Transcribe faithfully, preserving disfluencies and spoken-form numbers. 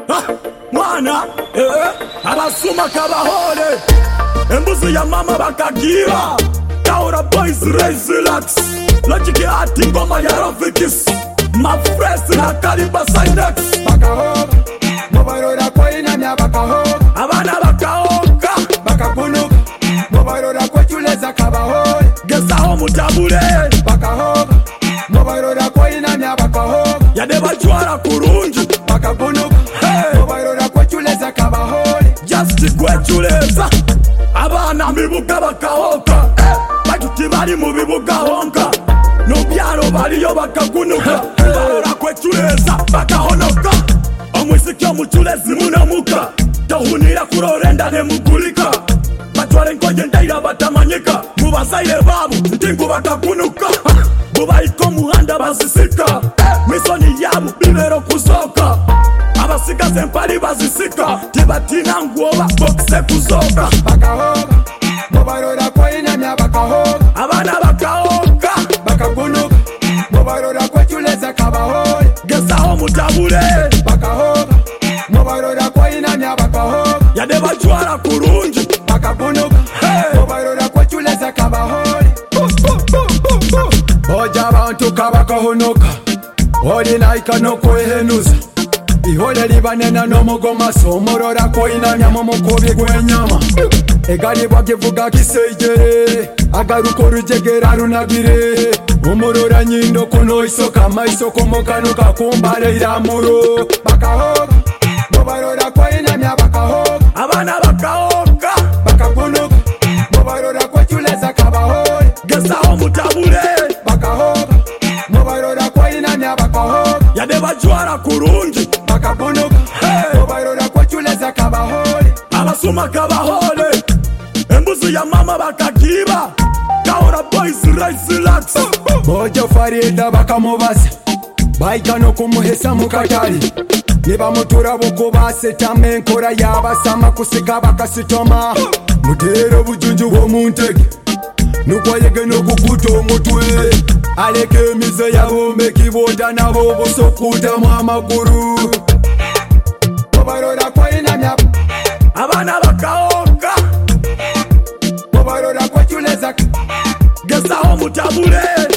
mwana eh abasuma kabahole embuzi ya mama bakagira Taura boys raise relax Logic ya ati ngoma ya Rovikis Mafres na Kaliba Sidex Bakahoga Mobarora kwa inamya bakahoga Abana bakahoga Bakakunuka Mobarora kwa chuleza kabahole Gesa ho mutabule Bakahoga Mobarora kwa inamya bakahoga Yadeba juara kurunji Bakakunuka hey. Mobarora kwa chuleza kabahole Just kwe chuleza Abana mibuka bakahoga hey. Bajuti bali mu bibuga honka Nubyaro baliyo bakagunuka Barora kwechuleza bakahonoka Omwisikyo muchulezi munamuka Tahunira kurorenda nemugulika Batwale nkonje ndaira batamanyika Mubasaire babu ntingu bakagunuka Bubaiko muhanda bazisika Misoni yabu bibero kusoka Abasigaze mpali bazisika Tibatina nguoba bokse kusoka Bakahoga Mobarora kwa inamya bakahoga Abana bakahoga Bakakunuka Mobarora kwa chuleza kabahole Gesa ho mutabule Bakahoga Mobarora kwa inamya bakahoga Yadeba juara kurunji Bakakunuka hey. Mobarora kwa chuleza kabahole Oja abantu kabakahonoka Oli naika no kwehenuza Ihole libanena no mugoma somorora kwa inamya momukubi gwenyama Egali bwakivuga kisejere Agaruko rujegera runagire Umurora nyindo kuno isoka maisoko mokanuka kumbare iramuro Bakahoga Mobarora kwa inamya bakahoga Abana bakahoga Bakakunuka Mobarora kwa chuleza kabahole Gesa ho mutabule Bakahoga Mobarora kwa inamya bakahoga Yadeba juara kurunji Bakakunuka hey. Mobarora kwa chuleza kabahole Abasuma kabahole Embuzi ya mama bakagiba Taura boys rise relax Bojo Farida bakamubaza Baika no kumuhesa mukatali Niba mutura buko basetama enkora yabasama kusika bakasitoma Mutero bujunju wo muntege Nukwayege no kukuta omutwe Aleke emize yabombe kiboda nabo busokuta mu amaguru Mobarora kwa inamya Abana bakahoga Mobarora kwa chuleza Gesa ho mutabule